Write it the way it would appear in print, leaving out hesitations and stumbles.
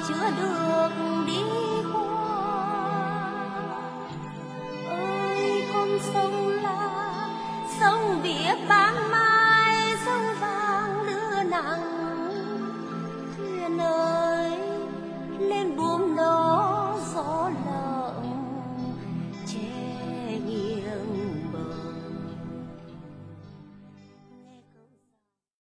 chưa được đi qua. Ơi con sông La, sông biết ban mai, sông vàng đưa nắng thuyền ơi